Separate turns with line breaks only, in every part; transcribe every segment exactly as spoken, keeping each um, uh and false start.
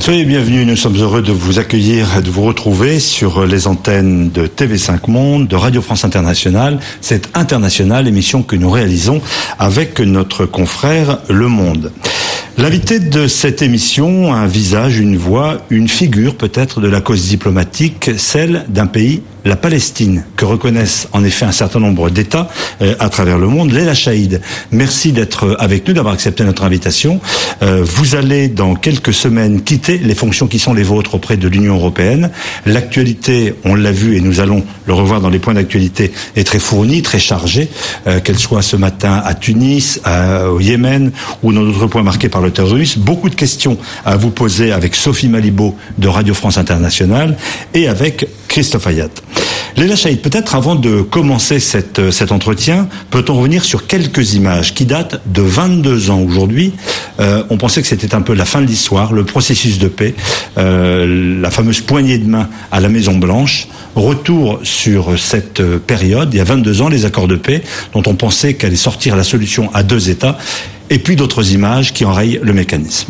Soyez bienvenus, nous sommes heureux de vous accueillir et de vous retrouver sur les antennes de T V cinq Monde, de Radio France Internationale. C'est International, émission que nous réalisons avec notre confrère Le Monde. L'invité de cette émission a un visage, une voix, une figure peut-être de la cause diplomatique, celle d'un pays, la Palestine, que reconnaissent en effet un certain nombre d'États euh, à travers le monde. Leila Chaïd, merci d'être avec nous, d'avoir accepté notre invitation. Euh, vous allez dans quelques semaines quitter les fonctions qui sont les vôtres auprès de l'Union européenne. L'actualité, on l'a vu et nous allons le revoir dans les points d'actualité, est très fournie, très chargée, euh, qu'elle soit ce matin à Tunis, à, au Yémen ou dans d'autres points marqués par le terrorisme. Beaucoup de questions à vous poser avec Sophie Malibaud de Radio France Internationale et avec Christophe Ayat. Leila Chaïd, peut-être avant de commencer cette, cet entretien, peut-on revenir sur quelques images qui datent de vingt-deux ans aujourd'hui. Euh, on pensait que c'était un peu la fin de l'histoire, le processus de paix, euh, la fameuse poignée de main à la Maison Blanche. Retour sur cette période, il y a vingt-deux ans, les accords de paix, dont on pensait qu'allait sortir la solution à deux États, et puis d'autres images qui enrayent le mécanisme.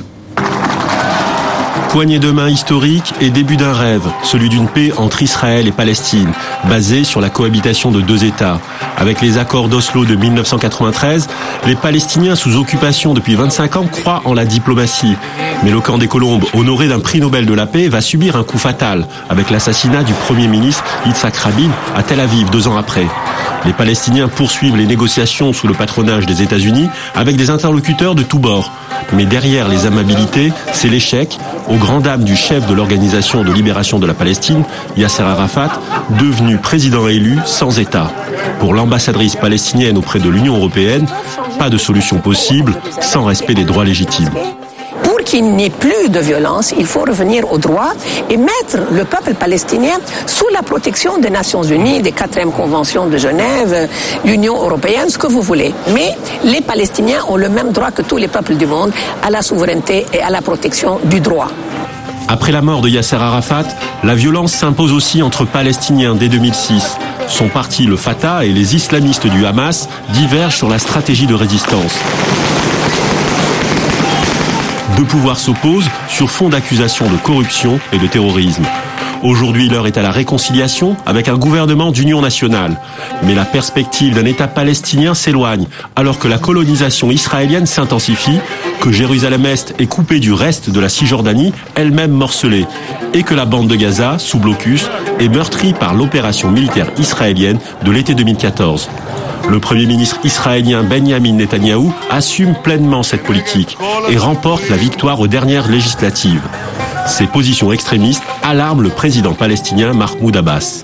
Poignée de main historique et début d'un rêve, celui d'une paix entre Israël et Palestine, basée sur la cohabitation de deux États. Avec les accords d'Oslo de mille neuf cent quatre-vingt-treize, les Palestiniens sous occupation depuis vingt-cinq ans croient en la diplomatie. Mais le camp des Colombes, honoré d'un prix Nobel de la paix, va subir un coup fatal, avec l'assassinat du Premier ministre Yitzhak Rabin à Tel Aviv deux ans après. Les Palestiniens poursuivent les négociations sous le patronage des États-Unis avec des interlocuteurs de tous bords. Mais derrière les amabilités, c'est l'échec, aux grandes dames du chef de l'Organisation de libération de la Palestine, Yasser Arafat, devenu président élu sans État. Pour l'ambassadrice palestinienne auprès de l'Union européenne, pas de solution possible sans respect des droits légitimes.
Pour qu'il n'y ait plus de violence, il faut revenir au droit et mettre le peuple palestinien sous la protection des Nations Unies, des quatrième conventions de Genève, l'Union européenne, ce que vous voulez. Mais les Palestiniens ont le même droit que tous les peuples du monde à la souveraineté et à la protection du droit.
Après la mort de Yasser Arafat, la violence s'impose aussi entre Palestiniens dès deux mille six. Son parti, le Fatah, et les islamistes du Hamas divergent sur la stratégie de résistance. Deux pouvoirs s'opposent sur fond d'accusations de corruption et de terrorisme. Aujourd'hui, l'heure est à la réconciliation avec un gouvernement d'union nationale. Mais la perspective d'un État palestinien s'éloigne, alors que la colonisation israélienne s'intensifie, que Jérusalem-Est est coupée du reste de la Cisjordanie, elle-même morcelée, et que la bande de Gaza, sous blocus, est meurtrie par l'opération militaire israélienne de l'été deux mille quatorze. Le Premier ministre israélien Benjamin Netanyahou assume pleinement cette politique et remporte la victoire aux dernières législatives. Ces positions extrémistes alarment le président palestinien Mahmoud Abbas.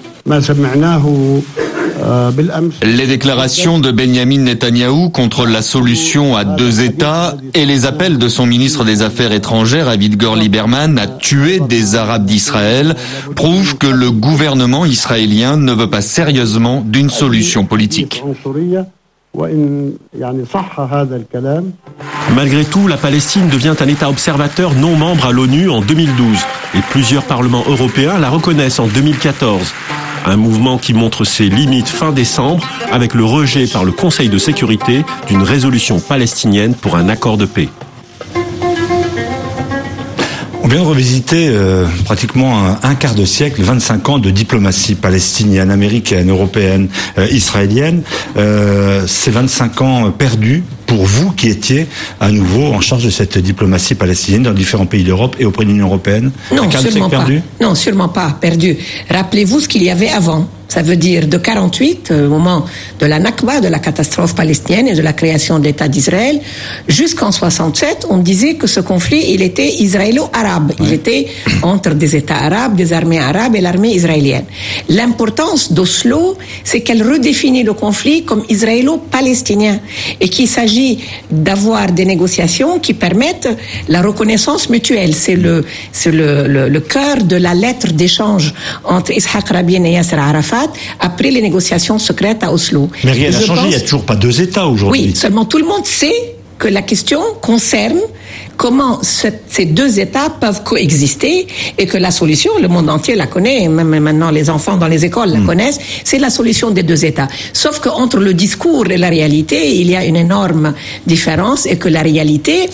Les déclarations de Benjamin Netanyahou contre la solution à deux États et les appels de son ministre des Affaires étrangères, Avigdor Lieberman, à tuer des Arabes d'Israël prouvent que le gouvernement israélien ne veut pas sérieusement d'une solution politique.
Malgré tout, la Palestine devient un État observateur non membre à l'ONU en deux mille douze et plusieurs parlements européens la reconnaissent en deux mille quatorze. Un mouvement qui montre ses limites fin décembre avec le rejet par le Conseil de sécurité d'une résolution palestinienne pour un accord de paix.
On vient de revisiter euh, pratiquement un, un quart de siècle, vingt-cinq ans de diplomatie palestinienne, américaine, européenne, euh, israélienne. Euh, ces vingt-cinq ans perdus pour vous qui étiez à nouveau en charge de cette diplomatie palestinienne dans différents pays d'Europe et auprès de l'Union européenne.
Non, sûrement pas. Non, sûrement pas perdu. Rappelez-vous ce qu'il y avait avant. Ça veut dire de quarante-huit, au moment de la Nakba, de la catastrophe palestinienne et de la création de l'État d'Israël, jusqu'en soixante-sept, on disait que ce conflit, il était israélo-arabe. Il ouais. était entre des États arabes, des armées arabes et l'armée israélienne. L'importance d'Oslo, c'est qu'elle redéfinit le conflit comme israélo-palestinien et qu'il s'agit d'avoir des négociations qui permettent la reconnaissance mutuelle. C'est le, c'est le, le, le cœur de la lettre d'échange entre Yitzhak Rabin et Yasser Arafat après les négociations secrètes à Oslo.
Mais rien n'a changé, pense... il n'y a toujours pas deux États aujourd'hui.
Oui, seulement tout le monde sait que la question concerne comment ce, ces deux États peuvent coexister et que la solution, le monde entier la connaît, même maintenant les enfants dans les écoles la mmh. connaissent, c'est la solution des deux États. Sauf qu'entre le discours et la réalité, il y a une énorme différence et que la réalité,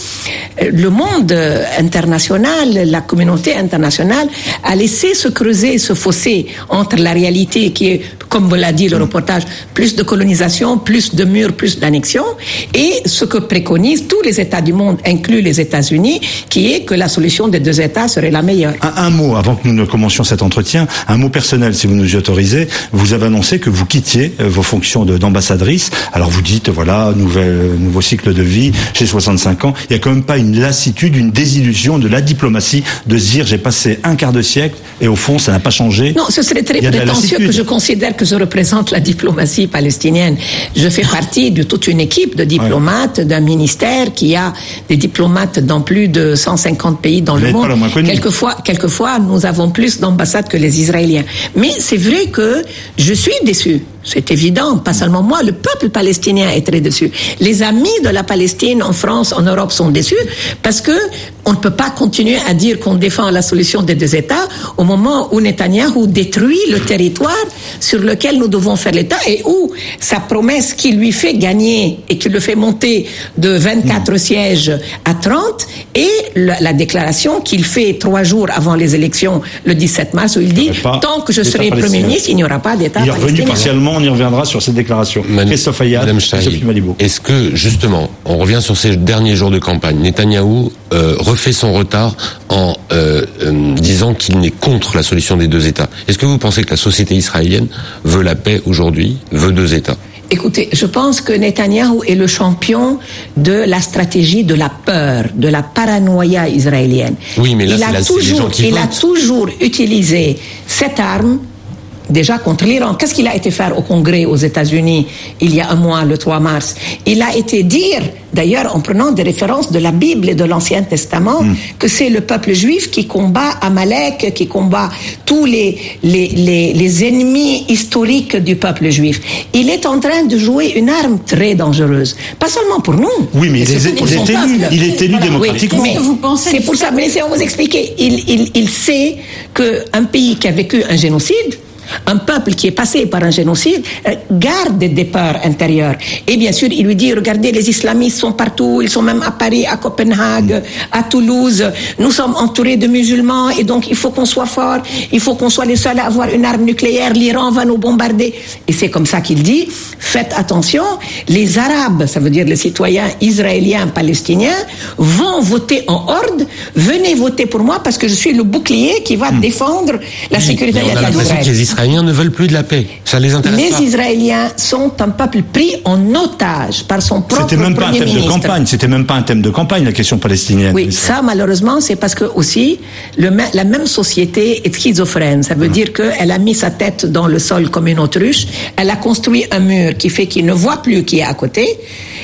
le monde international, la communauté internationale a laissé se creuser ce fossé entre la réalité qui est, comme vous l'a dit le reportage, plus de colonisation, plus de murs, plus d'annexion, et ce que préconisent tous les États du monde, inclus les États-Unis, qui est que la solution des deux États serait la meilleure.
Un, un mot, avant que nous ne commencions cet entretien, un mot personnel, si vous nous y autorisez. Vous avez annoncé que vous quittiez vos fonctions de, d'ambassadrice. Alors vous dites, voilà, nouvelle, nouveau cycle de vie, j'ai soixante-cinq ans. Il n'y a quand même pas une lassitude, une désillusion de la diplomatie, de se dire, j'ai passé un quart de siècle et au fond, ça n'a pas changé.
Non, ce serait très prétentieux que je considère que je représente la diplomatie palestinienne. Je fais partie de toute une équipe de diplomates, ouais. d'un ministère qui a des diplomates dans plus de cent cinquante pays dans
Vous
le monde.
Quelquefois,
quelquefois, nous avons plus d'ambassades que les Israéliens. Mais c'est vrai que je suis déçu. C'est évident, pas seulement moi, le peuple palestinien est très déçu. Les amis de la Palestine en France, en Europe sont déçus parce que on ne peut pas continuer à dire qu'on défend la solution des deux États au moment où Netanyahou détruit le territoire sur lequel nous devons faire l'État et où sa promesse qui lui fait gagner et qui le fait monter de vingt-quatre mmh. sièges à trente et la, la déclaration qu'il fait trois jours avant les élections le dix-sept mars où il dit tant que je serai Premier ministre, il n'y aura pas d'État
palestinien. Il est revenu partiellement, on y reviendra sur cette déclaration.
Manu,
Christophe Ayad,
Madame Shtahi, est-ce que, justement, on revient sur ces derniers jours de campagne, Netanyahou euh, refait son retard en euh, euh, disant qu'il n'est contre la solution des deux États. Est-ce que vous pensez que la société israélienne veut la paix aujourd'hui, veut deux États ?
Écoutez, je pense que Netanyahou est le champion de la stratégie de la peur, de la paranoïa israélienne.
Oui, mais là,
il
c'est,
a
là,
toujours,
c'est les gens qui
il
votent.
a toujours utilisé cette arme. Déjà contre l'Iran. Qu'est-ce qu'il a été faire au Congrès aux États-Unis il y a un mois, le trois mars? Il a été dire, d'ailleurs en prenant des références de la Bible et de l'Ancien Testament, mm. que c'est le peuple juif qui combat Amalek, qui combat tous les, les, les, les ennemis historiques du peuple juif. Il est en train de jouer une arme très dangereuse. Pas seulement pour nous.
Oui, mais il est, il, est élu, il est élu voilà, démocratiquement.
Oui, mais vous pensez c'est pour ça, mais laissez-moi vous expliquer. Il, il, il sait qu'un pays qui a vécu un génocide, un peuple qui est passé par un génocide euh, garde des peurs intérieures. Et bien sûr, il lui dit, regardez, les islamistes sont partout, ils sont même à Paris, à Copenhague, à Toulouse. Nous sommes entourés de musulmans et donc il faut qu'on soit fort, il faut qu'on soit les seuls à avoir une arme nucléaire, l'Iran va nous bombarder. Et c'est comme ça qu'il dit, faites attention, les Arabes, ça veut dire les citoyens israéliens, palestiniens, vont voter en horde, venez voter pour moi parce que je suis le bouclier qui va mmh. défendre la
oui,
sécurité de l'État d'Israël.
Les Israéliens ne veulent plus de la paix. Ça les intéresse
les
pas.
Les Israéliens sont un peuple pris en otage par son propre
C'était même pas un thème
ministre.
de campagne. C'était même pas un thème de campagne, la question palestinienne.
Oui, ça, malheureusement, c'est parce que aussi, le, la même société est schizophrène. Ça veut mmh. dire qu'elle a mis sa tête dans le sol comme une autruche. Elle a construit un mur qui fait qu'il ne voit plus qui est à côté.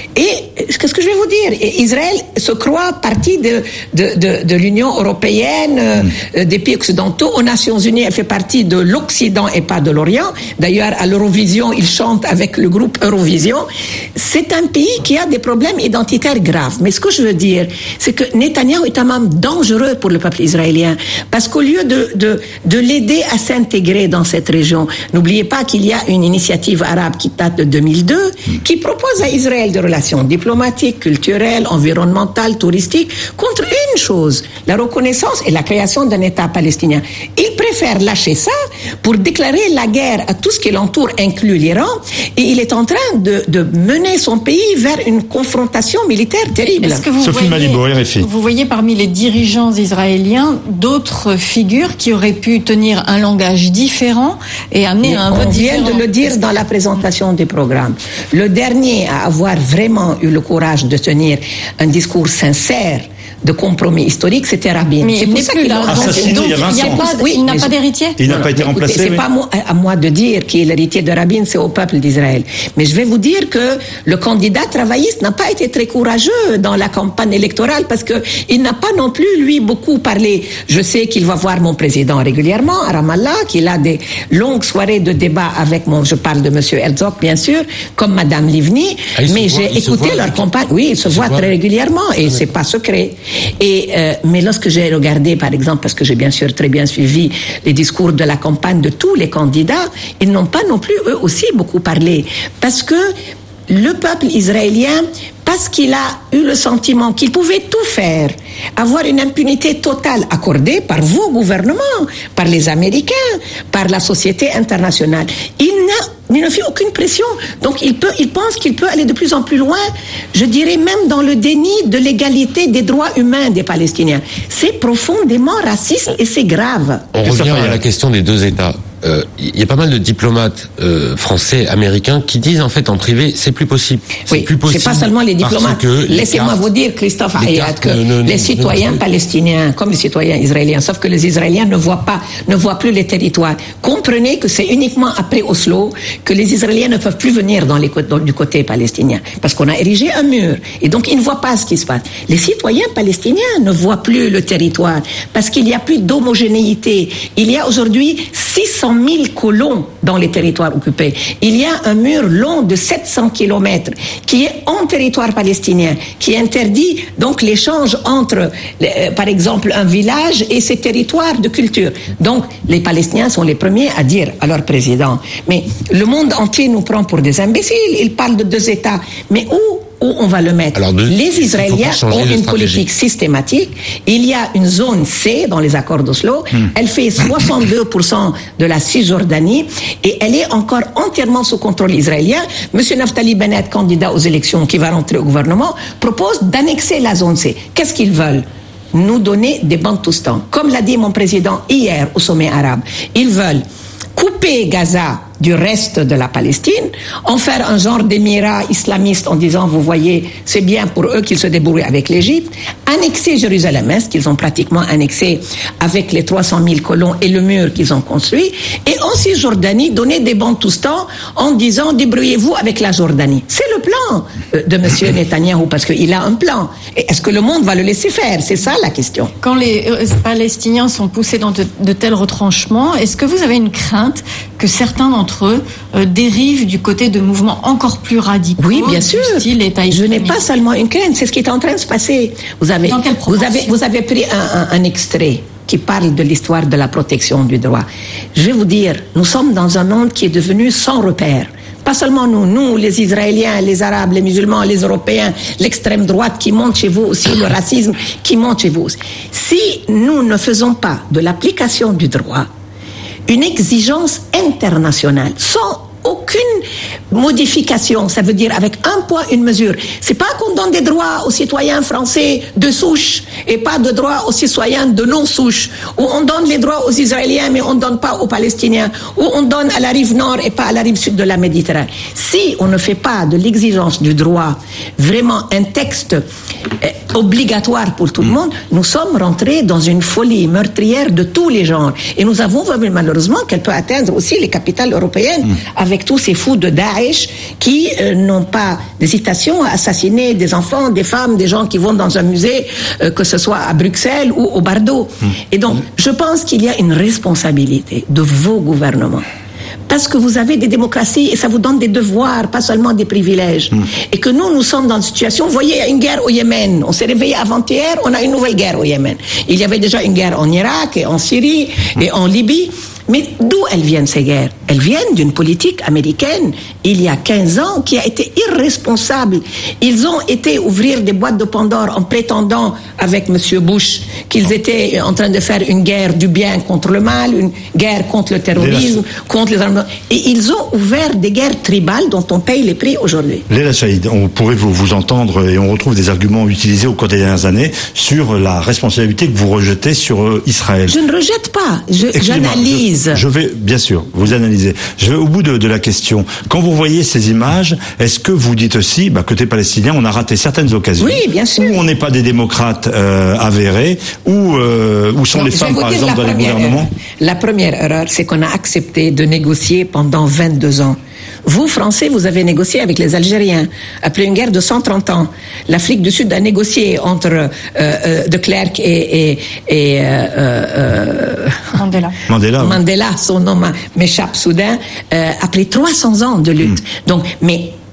Et qu'est-ce que je vais vous dire? Et Israël se croit partie de, de, de, de l'Union européenne, mmh. euh, des pays occidentaux. Aux Nations Unies, elle fait partie de l'Occident et pas de l'Orient. D'ailleurs, à l'Eurovision, il chante avec le groupe Eurovision. C'est un pays qui a des problèmes identitaires graves. Mais ce que je veux dire, c'est que Netanyahou est un homme dangereux pour le peuple israélien. Parce qu'au lieu de, de, de l'aider à s'intégrer dans cette région, n'oubliez pas qu'il y a une initiative arabe qui date de deux mille deux, qui propose à Israël des relations diplomatiques, culturelles, environnementales, touristiques, contre une chose, la reconnaissance et la création d'un État palestinien. Il préfère lâcher ça pour déclarer la guerre à tout ce qui l'entoure, inclus l'Iran, et il est en train de, de mener son pays vers une confrontation militaire terrible.
Est-ce que vous
Sophie
voyez,
Malibo, R F I.
Vous voyez parmi les dirigeants israéliens d'autres figures qui auraient pu tenir un langage différent et amener
Mais
à un vote
différent? On vient
différent.
de le dire dans la présentation des programmes. Le dernier à avoir vraiment eu le courage de tenir un discours sincère de compromis historique, c'était Rabin.
Mais
c'est
il
pour
n'est
ça
plus
qu'il
là.
a
Donc,
assassiné
donc,
il y a vingt
il, y a
ans.
pas,
Oui,
il n'a
mais
pas
je-
d'héritier.
Il n'a pas été
Écoutez,
remplacé.
c'est
oui.
pas moi, à moi de dire qui est l'héritier de Rabin, c'est au peuple d'Israël. Mais je vais vous dire que le candidat travailliste n'a pas été très courageux dans la campagne électorale parce que il n'a pas non plus, lui, beaucoup parlé. Je sais qu'il va voir mon président régulièrement à Ramallah, qu'il a des longues soirées de débat avec mon, je parle de monsieur Herzog, bien sûr, comme madame Livni,
Ah, il se
mais
voit-
j'ai
il se
écouté
voit
leur
avec-
campagne. Oui, ils se
il se
voient
voit
très
avec-
régulièrement et c'est pas secret. Et euh, mais lorsque j'ai regardé, par exemple, parce que j'ai bien sûr très bien suivi les discours de la campagne de tous les candidats, ils n'ont pas non plus eux aussi beaucoup parlé, parce que le peuple israélien, parce qu'il a eu le sentiment qu'il pouvait tout faire, avoir une impunité totale accordée par vos gouvernements, par les Américains, par la société internationale, il n'a il ne fait aucune pression. Donc il peut, il pense qu'il peut aller de plus en plus loin, je dirais même dans le déni de l'égalité des droits humains des Palestiniens. C'est profondément raciste et c'est grave.
On revient à la question des deux États. Il euh, y a pas mal de diplomates euh, français, américains qui disent en fait en privé c'est plus possible. C'est
oui,
plus possible.
C'est pas seulement les diplomates. Laissez-moi cartes, vous dire, Christophe Hayat, que ne, ne, les citoyens ne, palestiniens, comme les citoyens israéliens, sauf que les Israéliens ne voient pas, ne voient plus les territoires. Comprenez que c'est uniquement après Oslo que les Israéliens ne peuvent plus venir dans les, dans, du côté palestinien, parce qu'on a érigé un mur, et donc ils ne voient pas ce qui se passe. Les citoyens palestiniens ne voient plus le territoire, parce qu'il n'y a plus d'homogénéité. Il y a aujourd'hui six cent mille colons dans les territoires occupés. Il y a un mur long de sept cents kilomètres qui est en territoire palestinien, qui interdit donc l'échange entre, euh, par exemple, un village et ses territoires de culture. Donc, les Palestiniens sont les premiers à dire à leur président, mais le monde entier nous prend pour des imbéciles. Ils parlent de deux États. Mais où Où on va le mettre?
Alors de,
les Israéliens ont une politique systématique. Il y a une zone C dans les accords d'Oslo. Hmm. Elle fait soixante-deux pour cent de la Cisjordanie et elle est encore entièrement sous contrôle israélien. Monsieur Naftali Bennett, candidat aux élections qui va rentrer au gouvernement, propose d'annexer la zone C. Qu'est-ce qu'ils veulent? Nous donner des Bantoustans. Comme l'a dit mon président hier au sommet arabe. Ils veulent couper Gaza du reste de la Palestine, en faire un genre d'émirat islamiste en disant, vous voyez, c'est bien pour eux qu'ils se débrouillent avec l'Égypte, annexer Jérusalem-Est, qu'ils ont pratiquement annexé avec les trois cent mille colons et le mur qu'ils ont construit, et en Cisjordanie, donner des Bantoustans en disant, débrouillez-vous avec la Jordanie. C'est le plan de monsieur Netanyahou, parce qu'il a un plan. Et est-ce que le monde va le laisser faire? C'est ça la question.
Quand les Palestiniens sont poussés dans de, de tels retranchements, est-ce que vous avez une crainte que certains d'entre eux euh, dérivent du côté de mouvements encore plus radicaux?
Oui, bien sûr.
Style État islamique.
Je n'ai pas seulement une crainte, c'est ce qui est en train de se passer. Vous avez,
Dans quelle
vous avez, vous avez pris un, un, un extrait qui parle de l'histoire de la protection du droit. Je vais vous dire, nous sommes dans un monde qui est devenu sans repère. Pas seulement nous, nous, les Israéliens, les Arabes, les musulmans, les Européens, l'extrême droite qui monte chez vous aussi, le racisme qui monte chez vous aussi. Si nous ne faisons pas de l'application du droit une exigence internationale, sans aucune modification, ça veut dire avec un poids, une mesure. C'est pas qu'on donne des droits aux citoyens français de souche et pas de droits aux citoyens de non-souche, où on donne les droits aux Israéliens mais on ne donne pas aux Palestiniens, où on donne à la rive nord et pas à la rive sud de la Méditerranée. Si on ne fait pas de l'exigence du droit vraiment un texte eh, obligatoire pour tout le monde, nous sommes rentrés dans une folie meurtrière de tous les genres. Et nous avons vu malheureusement qu'elle peut atteindre aussi les capitales européennes mmh. avec tous ces fous de Daesh qui euh, n'ont pas d'hésitation à assassiner des enfants, des femmes, des gens qui vont dans un musée, euh, que ce soit à Bruxelles ou au Bardo. Mmh. Et donc, je pense qu'il y a une responsabilité de vos gouvernements. Parce que vous avez des démocraties et ça vous donne des devoirs, pas seulement des privilèges. Mmh. Et que nous, nous sommes dans une situation, vous voyez, il y a une guerre au Yémen. On s'est réveillé avant-hier, on a une nouvelle guerre au Yémen. Il y avait déjà une guerre en Irak et en Syrie mmh. et en Libye. Mais d'où elles viennent ces guerres? Elles viennent d'une politique américaine, il y a quinze ans, qui a été irresponsable. Ils ont été ouvrir des boîtes de Pandore en prétendant, avec monsieur Bush, qu'ils étaient en train de faire une guerre du bien contre le mal, une guerre contre le terrorisme, contre les armes. Et ils ont ouvert des guerres tribales dont on paye les prix aujourd'hui.
Léla Chaïd, on pourrait vous, vous entendre et on retrouve des arguments utilisés au cours des dernières années sur la responsabilité que vous rejetez sur euh, Israël.
Je ne rejette pas, je, j'analyse.
Je, je vais, bien sûr, vous analysez. Je vais au bout de, de la question. Quand vous voyez ces images, est-ce que vous dites aussi, bah, côté palestinien, on a raté certaines occasions?
Oui, bien sûr.
Où on n'est pas des démocrates euh, avérés, où, euh, où sont
non,
les femmes, par exemple, dans les gouvernements?
Erreur. La première erreur, c'est qu'on a accepté de négocier pendant vingt-deux ans. Vous, Français, vous avez négocié avec les Algériens après une guerre de cent trente ans. L'Afrique du Sud a négocié entre euh, euh, de Klerk et, et, et euh, euh,
Mandela.
Mandela.
Mandela, son nom m'échappe soudain, euh, après trois cents ans de lutte. Mm. Donc, mais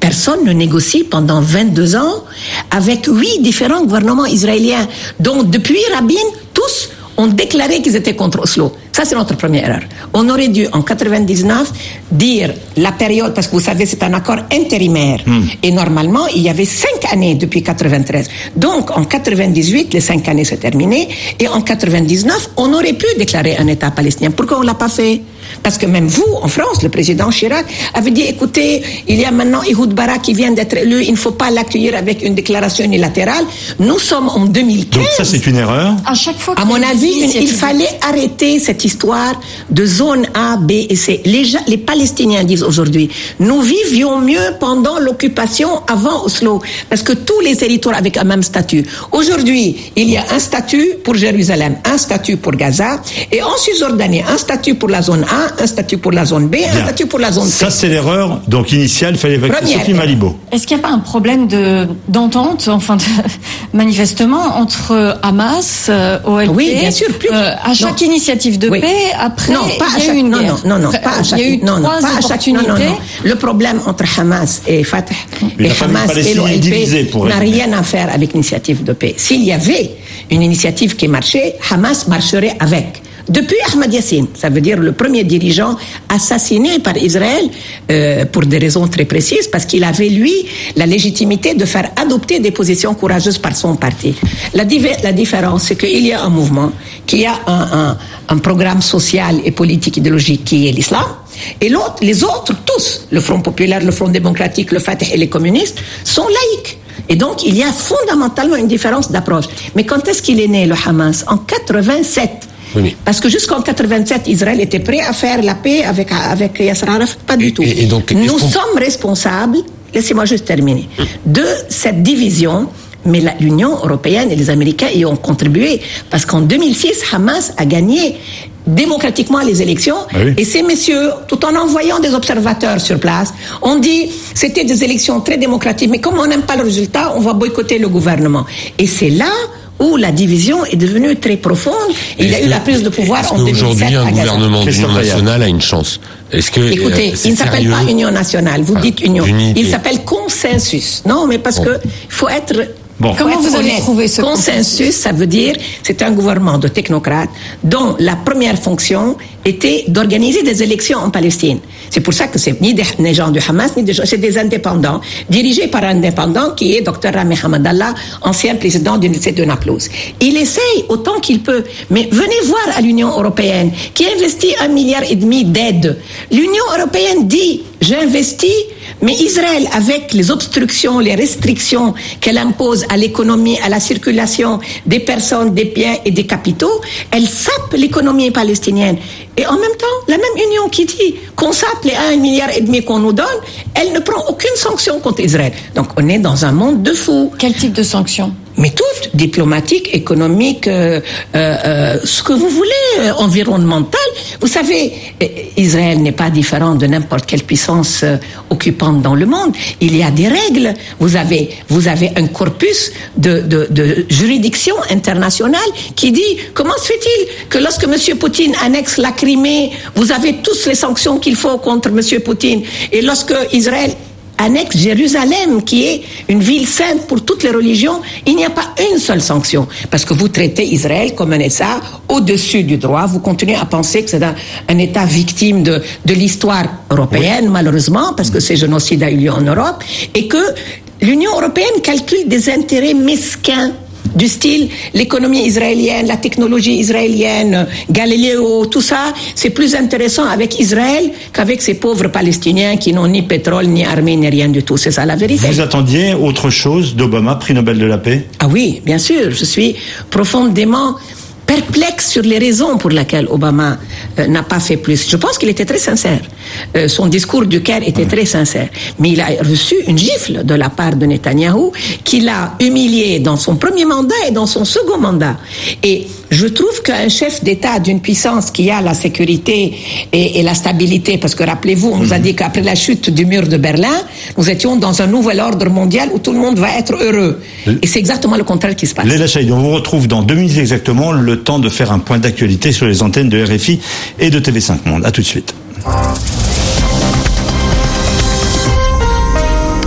Personne ne négocie pendant vingt-deux ans avec huit différents gouvernements israéliens, dont depuis Rabin, tous ont déclaré qu'ils étaient contre Oslo. Ça, c'est notre première erreur. On aurait dû, en quatre-vingt-dix-neuf, dire la période, parce que vous savez, c'est un accord intérimaire. Mm. Et normalement, il y avait cinq années depuis quatre-vingt-treize. Donc, en quatre-vingt-dix-huit, les cinq années se terminaient. Et en quatre-vingt-dix-neuf, on aurait pu déclarer un État palestinien. Pourquoi on l'a pas fait? Parce que même vous, en France, le président Chirac avait dit, écoutez, il y a maintenant Ehud Barak qui vient d'être élu, il ne faut pas l'accueillir avec une déclaration unilatérale. Nous sommes en deux mille quinze.
Donc ça, c'est une erreur.
À chaque fois.
À mon avis, il fallait arrêter cette histoire de zone A, B et C. Les, gens, les Palestiniens disent aujourd'hui, nous vivions mieux pendant l'occupation avant Oslo, parce que tous les territoires avaient un même statut. Aujourd'hui, il y a un statut pour Jérusalem, un statut pour Gaza, et en Cisjordanie, un statut pour la zone A, un statut pour la zone B, Bien. un statut pour la zone C.
Ça, c'est l'erreur donc initiale, il fallait évacuer Sophie Malibaud.
Est-ce qu'il n'y a pas un problème de, d'entente, enfin, de, manifestement, entre Hamas, euh, O L P,
oui, bien sûr, plus.
Euh, à chaque non. initiative de oui. paix, après,
non, pas
il y a
chaque,
eu une
non,
guerre.
Non, non, non, pas à chaque,
il y a eu
non, non,
trois
pas à chaque, non, non, non. Le problème entre Hamas et Fatah,
Mais
et Hamas et l'O L P n'a
résumer.
rien à faire avec l'initiative de paix. S'il y avait une initiative qui marchait, Hamas marcherait avec. Depuis Ahmad Yassine, ça veut dire le premier dirigeant assassiné par Israël euh, pour des raisons très précises, parce qu'il avait, lui, la légitimité de faire adopter des positions courageuses par son parti. La, div- la différence, c'est qu'il y a un mouvement qui a un, un, un programme social et politique idéologique qui est l'islam, et l'autre, les autres, tous, le Front populaire, le Front démocratique, le Fatah et les communistes, sont laïcs. Et donc, il y a fondamentalement une différence d'approche. Mais quand est-ce qu'il est né, le Hamas? En quatre-vingt-sept. Oui. Parce que jusqu'en quatre-vingt-sept, Israël était prêt à faire la paix avec, avec Yasser Arafat. Pas du tout.
Et, et donc,
Nous sommes responsables, laissez-moi juste terminer, de cette division. Mais la, l'Union européenne et les Américains y ont contribué. Parce qu'en deux mille six, Hamas a gagné démocratiquement les élections. Ah oui. Et ces messieurs, tout en envoyant des observateurs sur place, ont dit c'était des élections très démocratiques, mais comme on n'aime pas le résultat, on va boycotter le gouvernement. Et c'est là où la division est devenue très profonde. Et il y a eu la prise de pouvoir en deux mille sept.
Aujourd'hui, un gouvernement d'union nationale a une chance. Est-ce que
Écoutez,
euh,
il ne s'appelle
sérieux?
pas Union nationale. Vous ah, dites Union.
Unité.
Il s'appelle consensus. Non, mais parce bon. que il faut être.
Bon. Comment vous avez trouvé ce
consensus? Consensus, ça veut dire c'est un gouvernement de technocrates dont la première fonction était d'organiser des élections en Palestine. C'est pour ça que c'est ni des, des gens du Hamas, ni des gens, c'est des indépendants, dirigés par un indépendant qui est docteur Rami Hamadallah, ancien président de l'Université de Naplouse. Il essaye autant qu'il peut, mais venez voir à l'Union européenne, qui investit un milliard et demi d'aide. L'Union européenne dit, j'investis, mais Israël, avec les obstructions, les restrictions qu'elle impose à l'économie, à la circulation des personnes, des biens et des capitaux, elle sape l'économie palestinienne. Et en même temps, la même Union qui dit qu'on sape les un milliard et demi qu'on nous donne, elle ne prend aucune sanction contre Israël. Donc on est dans un monde de fous.
Quel type de sanctions?
Mais toutes, diplomatiques, économiques, euh, euh, ce que vous voulez, euh, environnemental. Vous savez, Israël n'est pas différent de n'importe quelle puissance euh, occupante dans le monde. Il y a des règles. Vous avez, vous avez un corpus de, de, de juridiction internationale qui dit comment se fait-il que lorsque M. Poutine annexe la Crimée, vous avez tous les sanctions qu'il faut contre M. Poutine, et lorsque Israël annexe Jérusalem, qui est une ville sainte pour toutes les religions, il n'y a pas une seule sanction. Parce que vous traitez Israël comme un État au-dessus du droit. Vous continuez à penser que c'est un, un État victime de, de l'histoire européenne, oui. malheureusement, parce que ces génocides a eu lieu en Europe, et que l'Union européenne calcule des intérêts mesquins du style l'économie israélienne, la technologie israélienne, Galiléo, tout ça, c'est plus intéressant avec Israël qu'avec ces pauvres Palestiniens qui n'ont ni pétrole, ni armée, ni rien du tout. C'est ça la vérité.
Vous attendiez autre chose d'Obama, prix Nobel de la paix?
Ah oui, bien sûr. Je suis profondément perplexe sur les raisons pour lesquelles Obama euh, n'a pas fait plus. Je pense qu'il était très sincère. Euh, son discours du Caire était très sincère. Mais il a reçu une gifle de la part de Netanyahou qui l'a humilié dans son premier mandat et dans son second mandat. Et je trouve qu'un chef d'État d'une puissance qui a la sécurité et, et la stabilité, parce que rappelez-vous, on nous a dit qu'après la chute du mur de Berlin, nous étions dans un nouvel ordre mondial où tout le monde va être heureux. Et c'est exactement le contraire qui se passe.
Leila Chaïd, on vous retrouve dans deux minutes exactement, le temps de faire un point d'actualité sur les antennes de R F I et de T V cinq Monde. À tout de suite.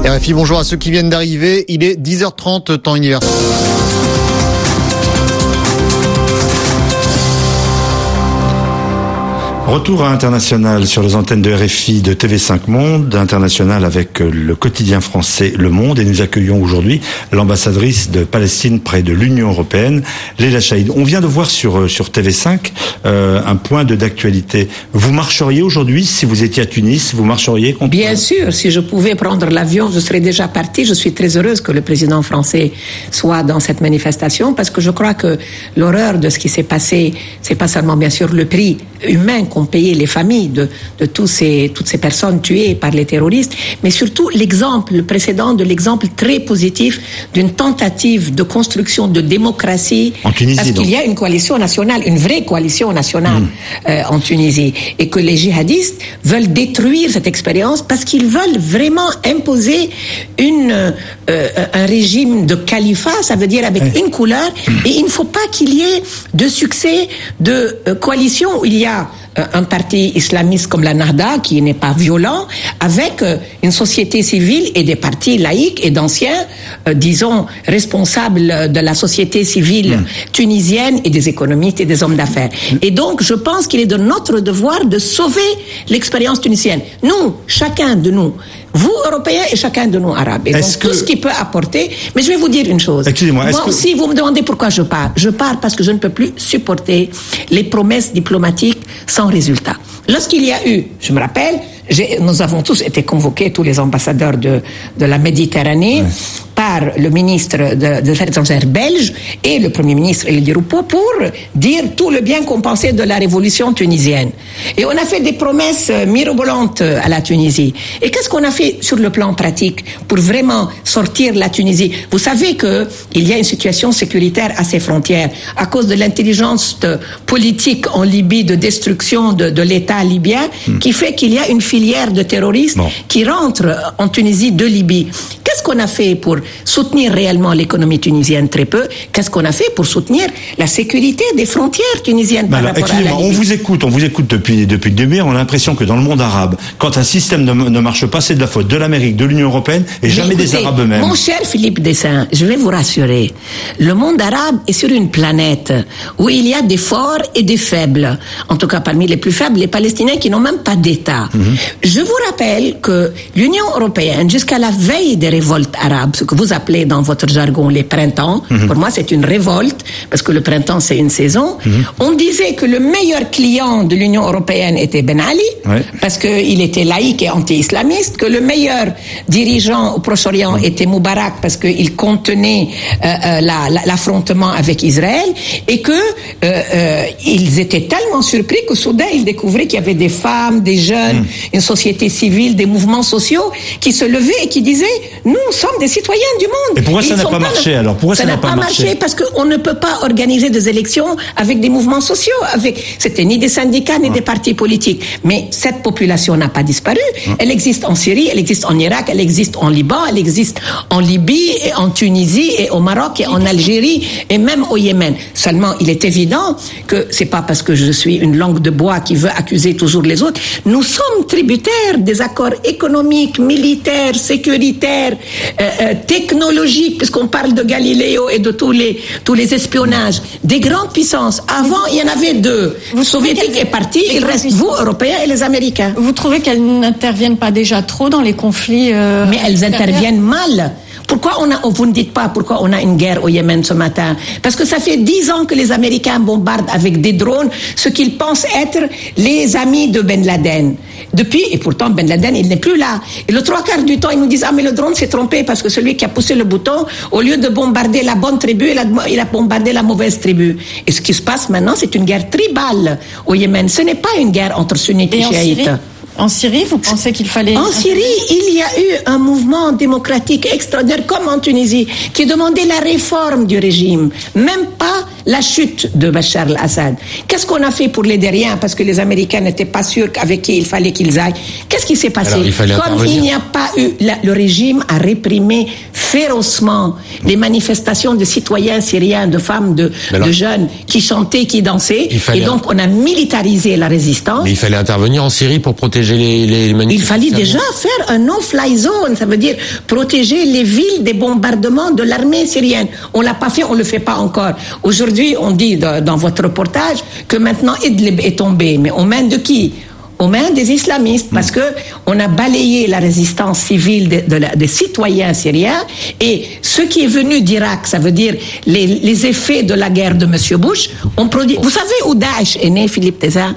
R F I, bonjour à ceux qui viennent d'arriver. Il est dix heures trente, temps universel.
Retour à International sur les antennes de R F I de T V cinq Monde, International avec le quotidien français Le Monde, et nous accueillons aujourd'hui l'ambassadrice de Palestine près de l'Union européenne, Leila Chaïd. On vient de voir sur sur T V cinq euh, un point de d'actualité. Vous marcheriez aujourd'hui si vous étiez à Tunis, vous marcheriez contre...
Bien sûr, si je pouvais prendre l'avion, je serais déjà partie. Je suis très heureuse que le président français soit dans cette manifestation, parce que je crois que l'horreur de ce qui s'est passé, c'est pas seulement bien sûr le prix humain qu'ont payé les familles de, de tous ces, toutes ces personnes tuées par les terroristes, mais surtout l'exemple, le précédent de l'exemple très positif d'une tentative de construction de démocratie.
En Tunisie,
parce qu'il
donc.
y a une coalition nationale, une vraie coalition nationale mmh. euh, en Tunisie, et que les djihadistes veulent détruire cette expérience parce qu'ils veulent vraiment imposer une, euh, un régime de califat, ça veut dire avec mmh. une couleur, mmh. et il ne faut pas qu'il y ait de succès de euh, coalition où il y a un parti islamiste comme la Nahda, qui n'est pas violent, avec une société civile et des partis laïcs et d'anciens, euh, disons, responsables de la société civile mmh. tunisienne et des économistes et des hommes d'affaires. Mmh. Et donc, je pense qu'il est de notre devoir de sauver l'expérience tunisienne. Nous, chacun de nous, vous, Européens, et chacun de nous, Arabes. Et
est-ce
donc,
que...
tout ce qui peut apporter... Mais je vais vous dire une chose.
Excusez-moi.
Moi
que...
aussi, vous me demandez pourquoi je pars. Je pars parce que je ne peux plus supporter les promesses diplomatiques sans résultat. Lorsqu'il y a eu, je me rappelle, j'ai, nous avons tous été convoqués, tous les ambassadeurs de, de la Méditerranée, ouais. par le ministre de, des Affaires étrangères belge et le Premier ministre El Diroupo pour dire tout le bien qu'on pensait de la révolution tunisienne. Et on a fait des promesses mirobolantes à la Tunisie. Et qu'est-ce qu'on a fait sur le plan pratique pour vraiment sortir la Tunisie? Vous savez que il y a une situation sécuritaire à ses frontières à cause de l'intelligence politique en Libye de destruction de, de l'État libyen, hmm. qui fait qu'il y a une filière de terroristes bon. qui rentrent en Tunisie de Libye. Qu'est-ce qu'on a fait pour soutenir réellement l'économie tunisienne? Très peu. Qu'est-ce qu'on a fait pour soutenir la sécurité des frontières tunisiennes par
alors,
rapport à la Libye?
On vous écoute, on vous écoute depuis depuis le début. On a l'impression que dans le monde arabe, quand un système ne, ne marche pas, c'est de la faute de l'Amérique, de l'Union européenne et jamais écoutez, des Arabes eux-mêmes.
Mon cher Philippe Dessin, je vais vous rassurer. Le monde arabe est sur une planète où il y a des forts et des faibles. En tout cas, parmi les plus faibles, les Palestiniens qui n'ont même pas d'État. Mm-hmm. Je vous rappelle que l'Union européenne, jusqu'à la veille des révoltes arabes, ce que vous appelez dans votre jargon les printemps, mm-hmm. pour moi c'est une révolte, parce que le printemps c'est une saison, mm-hmm. on disait que le meilleur client de l'Union européenne était Ben Ali, ouais. parce qu'il était laïque et anti-islamiste, que le meilleur dirigeant au Proche-Orient mm-hmm. était Moubarak, parce qu'il contenait euh, euh, la, la, l'affrontement avec Israël, et que euh, euh, ils étaient tellement surpris que soudain ils découvraient qu'il y avait des femmes, des jeunes, mm. une société civile, des mouvements sociaux qui se levaient et qui disaient nous sommes des citoyens du monde.
Et pourquoi ça n'a pas marché alors? Pourquoi ça n'a pas marché?
Parce qu'on ne peut pas organiser des élections avec des mouvements sociaux. Avec c'était ni des syndicats ni ouais. des partis politiques. Mais cette population n'a pas disparu. Ouais. Elle existe en Syrie, elle existe en Irak, elle existe en Liban, elle existe en Libye, et en Tunisie, et au Maroc, et en Algérie, et même au Yémen. Seulement, il est évident que c'est pas parce que je suis une langue de bois qui veut accuser toujours les autres. Nous sommes tributaires des accords économiques, militaires, sécuritaires, euh, euh, technologiques, puisqu'on parle de Galiléo et de tous les tous les espionnages des grandes puissances. Avant, il y en avait deux. Le soviétique est parti, il reste vous, Européens, et les Américains.
Vous trouvez qu'elles n'interviennent pas déjà trop dans les conflits euh,
Mais elles interviennent mal. Pourquoi on a, vous ne dites pas pourquoi on a une guerre au Yémen ce matin? Parce que ça fait dix ans que les Américains bombardent avec des drones ce qu'ils pensent être les amis de Ben Laden. Depuis, et pourtant Ben Laden, il n'est plus là. Et le trois quarts du temps, ils nous disent, ah mais le drone s'est trompé parce que celui qui a poussé le bouton, au lieu de bombarder la bonne tribu, il a, il a bombardé la mauvaise tribu. Et ce qui se passe maintenant, c'est une guerre tribale au Yémen. Ce n'est pas une guerre entre sunnites et, et chiites.
En Syrie, vous pensez qu'il fallait...
En Syrie, il y a eu un mouvement démocratique extraordinaire, comme en Tunisie, qui demandait la réforme du régime, même pas la chute de Bachar al-Assad. Qu'est-ce qu'on a fait pour l'aider? Rien, parce que les Américains n'étaient pas sûrs qu'avec qui il fallait qu'ils aillent. Qu'est-ce qui s'est passé?
Alors, il fallait
Comme il n'y a pas eu, la, le régime a réprimé férocement les manifestations de citoyens syriens, de femmes, de, alors, de jeunes qui chantaient, qui dansaient, et donc on a militarisé la résistance.
Mais il fallait intervenir en Syrie pour protéger les, les manifestations.
Il fallait déjà faire un no-fly zone, ça veut dire protéger les villes des bombardements de l'armée syrienne. On l'a pas fait, on le fait pas encore. Aujourd'hui, on dit de, dans votre reportage que maintenant Idlib est tombé, mais aux mains de qui? Aux mains des islamistes, parce que on a balayé la résistance civile de, de la, des citoyens syriens, et ce qui est venu d'Irak, ça veut dire les, les effets de la guerre de Monsieur Bush, ont produit. Vous savez où Daesh est né, Philippe Tézin?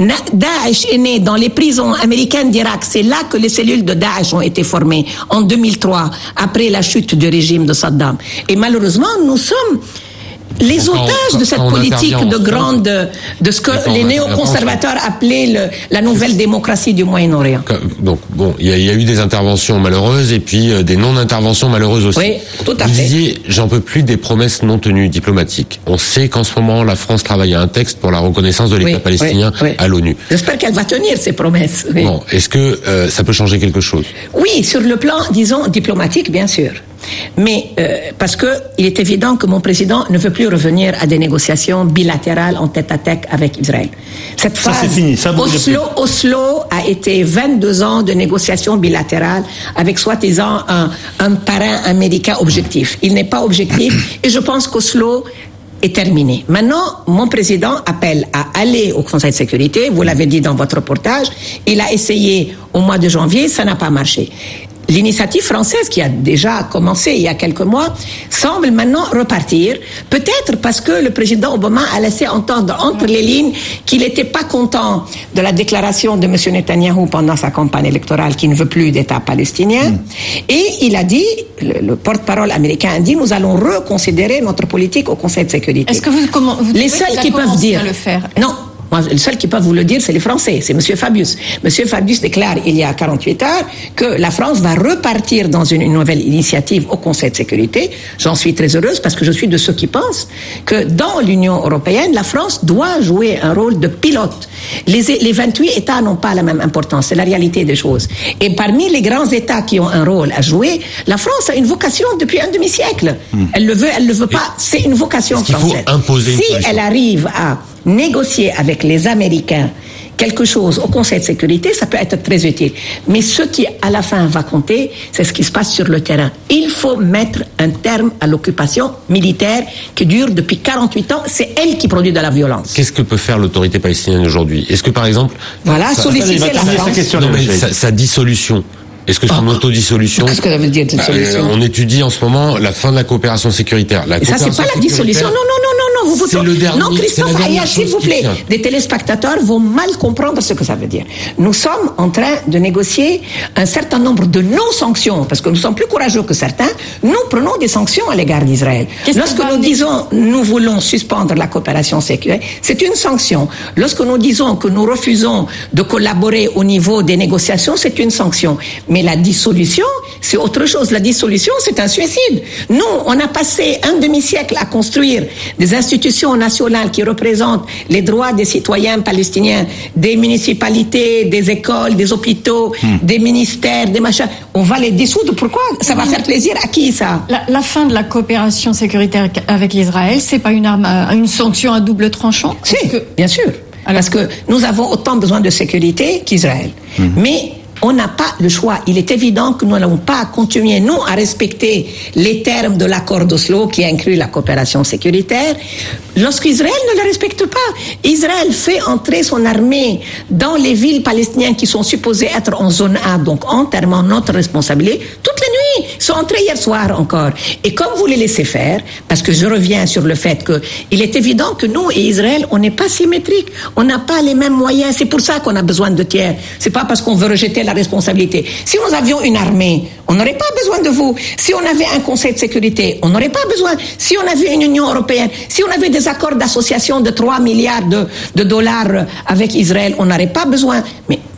Daesh est né dans les prisons américaines d'Irak. C'est là que les cellules de Daesh ont été formées en deux mille trois, après la chute du régime de Saddam. Et malheureusement, nous sommes les
quand,
otages
quand,
de cette politique de grande, de ce que les néoconservateurs appelaient le, la nouvelle démocratie du Moyen-Orient.
Donc bon, il y, y a eu des interventions malheureuses et puis euh, des non-interventions malheureuses aussi.
Oui, tout à
Vous
fait.
Vous disiez, j'en peux plus des promesses non tenues diplomatiques. On sait qu'en ce moment, la France travaille à un texte pour la reconnaissance de l'État oui, palestinien oui, oui. à l'ONU.
J'espère qu'elle va tenir ses promesses. Oui.
Bon, est-ce que euh, ça peut changer quelque chose?
Oui, sur le plan, disons, diplomatique, bien sûr. Mais euh, parce que il est évident que mon président ne veut plus revenir à des négociations bilatérales en tête-à-tête avec Israël. Cette phase,
ça c'est fini. Ça,
Oslo, Oslo a été vingt-deux ans de négociations bilatérales avec soi-disant un, un parrain américain objectif. Il n'est pas objectif et je pense qu'Oslo est terminé. Maintenant, mon président appelle à aller au Conseil de sécurité. Vous l'avez dit dans votre reportage. Il a essayé au mois de janvier, ça n'a pas marché. L'initiative française, qui a déjà commencé il y a quelques mois, semble maintenant repartir. Peut-être parce que le président Obama a laissé entendre entre les lignes qu'il n'était pas content de la déclaration de M. Netanyahou pendant sa campagne électorale, qui ne veut plus d'État palestinien. Mmh. Et il a dit, le, le porte-parole américain a dit, nous allons reconsidérer notre politique au Conseil de sécurité.
Est-ce que vous, comment, vous
les seuls qui peuvent dire
le faire?
Non. Moi, le seul qui peut vous le dire, c'est les Français, c'est M. Fabius. M. Fabius déclare il y a quarante-huit heures que la France va repartir dans une, une nouvelle initiative au Conseil de sécurité. J'en suis très heureuse parce que je suis de ceux qui pensent que dans l'Union européenne, la France doit jouer un rôle de pilote. Les, les vingt-huit États n'ont pas la même importance, c'est la réalité des choses. Et parmi les grands États qui ont un rôle à jouer, la France a une vocation depuis un demi-siècle. Mmh. Elle le veut, elle le veut pas, c'est une vocation française.
Il faut imposer une
si elle arrive à négocier avec les Américains quelque chose au Conseil de sécurité, ça peut être très utile. Mais ce qui, à la fin, va compter, c'est ce qui se passe sur le terrain. Il faut mettre un terme à l'occupation militaire qui dure depuis quarante-huit ans. C'est elle qui produit de la violence.
Qu'est-ce que peut faire l'autorité palestinienne aujourd'hui? Est-ce que, par exemple...
Voilà, ça, solliciter ça, la France.
Non, mais sa, sa dissolution... Est-ce que c'est une autodissolution?
Qu'est-ce que ça veut dire, dissolution?
euh, On étudie en ce moment la fin de la coopération sécuritaire. La
Et ça, c'est pas la dissolution. Non, non, non, non, non. Vous
c'est le dernier,
non, Christophe Aya, s'il vous plaît. Des téléspectateurs vont mal comprendre ce que ça veut dire. Nous sommes en train de négocier un certain nombre de non-sanctions, parce que nous sommes plus courageux que certains. Nous prenons des sanctions à l'égard d'Israël. Lorsque nous disons, nous voulons suspendre la coopération sécuritaire, c'est une sanction. Lorsque nous disons que nous refusons de collaborer au niveau des négociations, c'est une sanction. Mais la dissolution, c'est autre chose. La dissolution, c'est un suicide. Nous, on a passé un demi-siècle à construire des institutions nationales qui représentent les droits des citoyens palestiniens, des municipalités, des écoles, des hôpitaux, hmm. des ministères, des machins. On va les dissoudre. Pourquoi? Ça va faire plaisir à qui, ça?
La, la fin de la coopération sécuritaire avec Israël, c'est pas une arme, à, une sanction à double tranchant?
Si, que... bien sûr. Alors, parce que nous avons autant besoin de sécurité qu'Israël. Hmm. Mais on n'a pas le choix. Il est évident que nous n'allons pas continuer, nous, à respecter les termes de l'accord d'Oslo qui inclut la coopération sécuritaire lorsqu'Israël ne le respecte pas. Israël fait entrer son armée dans les villes palestiniennes qui sont supposées être en zone A, donc entièrement notre responsabilité, toutes les nuits. Ils sont entrés hier soir encore. Et comme vous les laissez faire, parce que je reviens sur le fait que il est évident que nous et Israël, on n'est pas symétriques. On n'a pas les mêmes moyens. C'est pour ça qu'on a besoin de tiers. C'est pas parce qu'on veut rejeter la responsabilité. Si nous avions une armée, on n'aurait pas besoin de vous. Si on avait un Conseil de sécurité, on n'aurait pas besoin. Si on avait une Union européenne, si on avait des accords d'association de trois milliards de, de dollars avec Israël, on n'aurait pas besoin. Mais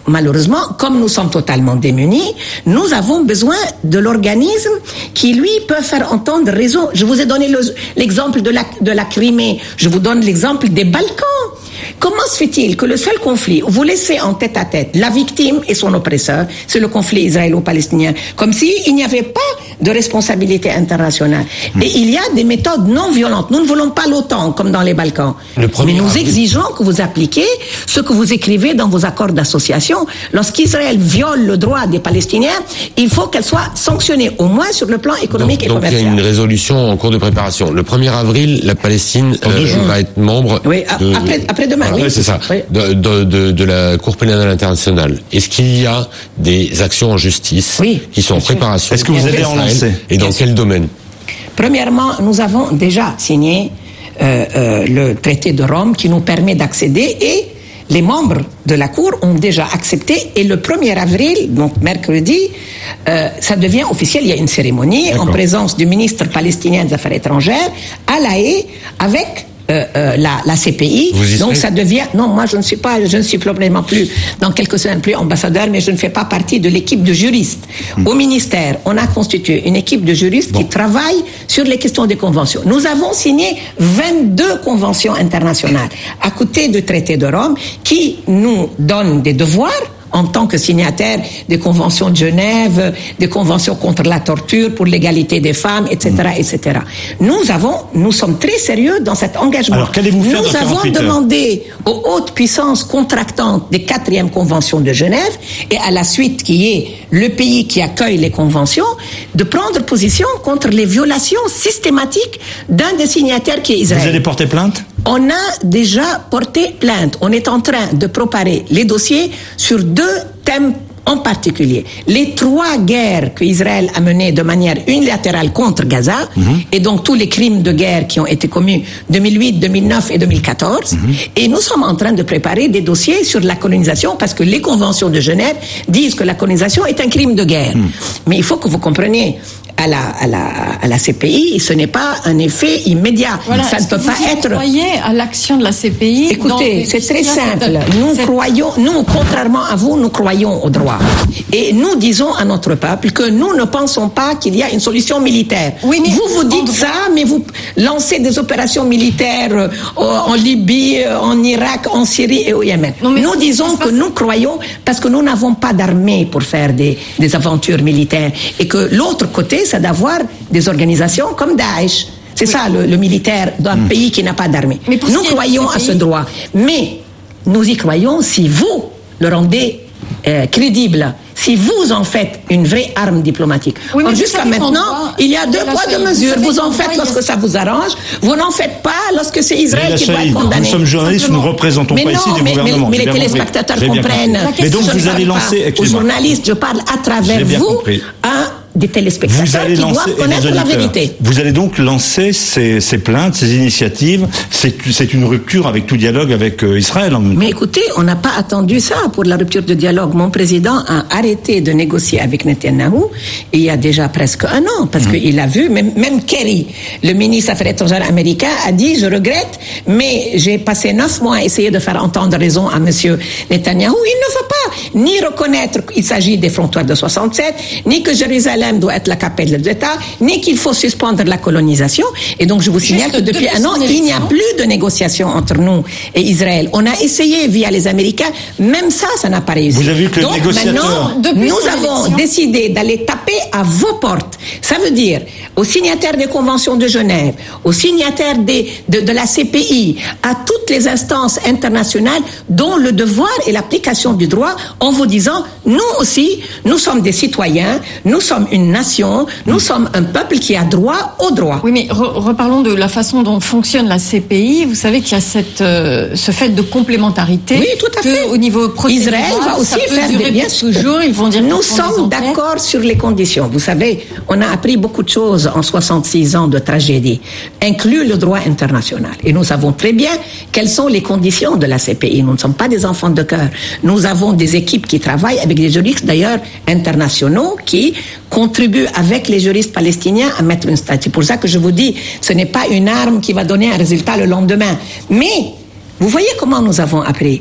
malheureusement, comme nous sommes totalement démunis, nous avons besoin de l'organisme qui, lui, peut faire entendre raison. Je vous ai donné le, l'exemple de la, de la Crimée. Je vous donne l'exemple des Balkans. Comment se fait-il que le seul conflit où vous laissez en tête à tête la victime et son oppresseur, c'est le conflit israélo-palestinien, comme s'il n'y avait pas de responsabilité internationale. Mmh. Et il y a des méthodes non violentes. Nous ne voulons pas l'OTAN, comme dans les Balkans. Mais nous avril. exigeons que vous appliquiez ce que vous écrivez dans vos accords d'association. Lorsqu'Israël viole le droit des Palestiniens, il faut qu'elle soit sanctionnée, au moins sur le plan économique
donc,
et
donc
commercial.
Donc il y a une résolution en cours de préparation. Le premier avril, la Palestine euh, va être membre
oui,
de...
après, après demain,
voilà,
oui.
c'est ça,
oui.
de, de, de, de la Cour pénale internationale. Est-ce qu'il y a des actions en justice
oui,
qui sont en préparation?
Est-ce que vous allez en lancer?
Et dans quel domaine?
Premièrement, nous avons déjà signé euh, euh, le traité de Rome qui nous permet d'accéder, et les membres de la Cour ont déjà accepté, et le premier avril, donc mercredi, euh, ça devient officiel. Il y a une cérémonie D'accord. en présence du ministre palestinien des Affaires étrangères à La Haye avec Euh, euh, la, la C P I. Donc ça devient... Non, moi je ne suis pas, je ne suis probablement plus, dans quelques semaines, plus ambassadeur, mais je ne fais pas partie de l'équipe de juristes. Mmh. Au ministère, on a constitué une équipe de juristes bon. qui travaille sur les questions des conventions. Nous avons signé vingt-deux conventions internationales à côté du traité de Rome qui nous donnent des devoirs en tant que signataire des conventions de Genève, des conventions contre la torture, pour l'égalité des femmes, et cetera, et cetera. Nous avons, nous sommes très sérieux dans cet engagement.
Alors, qu'allez-vous faire
Nous avons demandé aux hautes puissances contractantes des quatrièmes conventions de Genève, et à la suite qui est le pays qui accueille les conventions, de prendre position contre les violations systématiques d'un des signataires qui est Israël.
Vous allez porter plainte ?
On a déjà porté plainte. On est en train de préparer les dossiers sur deux thèmes en particulier. Les trois guerres que Israël a menées de manière unilatérale contre Gaza, mmh. et donc tous les crimes de guerre qui ont été commis deux mille huit, deux mille neuf et deux mille quatorze. Mmh. Et nous sommes en train de préparer des dossiers sur la colonisation, parce que les conventions de Genève disent que la colonisation est un crime de guerre. Mmh. Mais il faut que vous compreniez, à la, à la, à la C P I, ce n'est pas un effet immédiat.
Voilà,
ça ne peut pas être...
Vous croyez à l'action de la C P I?
Écoutez, c'est très simple. Cette... Nous cette... croyons, nous, contrairement à vous, nous croyons au droit. Et nous disons à notre peuple que nous ne pensons pas qu'il y a une solution militaire. Oui, mais vous vous dites en... ça, mais vous lancez des opérations militaires en Libye, en Irak, en Syrie et au Yémen. Non, nous disons que nous croyons, parce que nous n'avons pas d'armée pour faire des, des aventures militaires, et que l'autre côté, c'est d'avoir des organisations comme Daesh. C'est oui. ça le, le militaire d'un mmh. pays qui n'a pas d'armée. Nous croyons à ce droit, mais nous y croyons si vous le rendez euh, crédible, si vous en faites une vraie arme diplomatique. Oui, jusqu'à maintenant, droit, il y a deux poids, deux mesures. Vous, vous en faites lorsque ça vous arrange, vous n'en faites pas lorsque c'est Israël qui doit être condamné.
Nous sommes journalistes, nous ne représentons
mais
pas
non,
ici des
mais,
gouvernements.
Mais, mais les téléspectateurs comprennent.
Mais donc vous allez lancer...
Aux journalistes, je parle à travers vous, un des téléspectateurs qui
lancer,
doivent connaître la vérité.
Vous allez donc lancer ces, ces plaintes, ces initiatives. C'est, c'est une rupture avec tout dialogue avec euh, Israël. En même temps.
Mais écoutez, on n'a pas attendu ça pour la rupture de dialogue. Mon président a arrêté de négocier avec Netanyahou il y a déjà presque un an, parce mmh. qu'il a vu, même, même Kerry, le ministre des Affaires étrangères américain, a dit, je regrette, mais j'ai passé neuf mois à essayer de faire entendre raison à monsieur Netanyahou. Il ne veut pas ni reconnaître qu'il s'agit des frontières de soixante-sept, ni que Jérusalem doit être la capitale de l'État, ni qu'il faut suspendre la colonisation. Et donc, je vous signale que depuis un an, il n'y a plus de négociation entre nous et Israël. On a essayé via les Américains, même ça, ça n'a pas réussi.
Vous avez vu que
donc,
le négociateur...
maintenant, nous avons décidé d'aller taper à vos portes. Ça veut dire aux signataires des conventions de Genève, aux signataires des, de, de la C P I, à toutes les instances internationales dont le devoir est l'application du droit, en vous disant, nous aussi, nous sommes des citoyens, nous sommes une nation, nous mmh. sommes un peuple qui a droit au droit.
Oui, mais re- reparlons de la façon dont fonctionne la C P I. Vous savez qu'il y a cette, euh, ce fait de complémentarité.
Oui, tout à fait.
Au niveau procédural,
Israël va aussi faire des bien
toujours. Ils vont dire
nous sommes d'accord sur les conditions. Vous savez, on a appris beaucoup de choses en soixante-six ans de tragédie, inclus le droit international. Et nous savons très bien quelles sont les conditions de la C P I. Nous ne sommes pas des enfants de cœur. Nous avons des équipes qui travaillent avec des juristes, d'ailleurs, internationaux, qui contribuent avec les juristes palestiniens à mettre une statue. C'est pour ça que je vous dis, ce n'est pas une arme qui va donner un résultat le lendemain. Mais, vous voyez comment nous avons appris.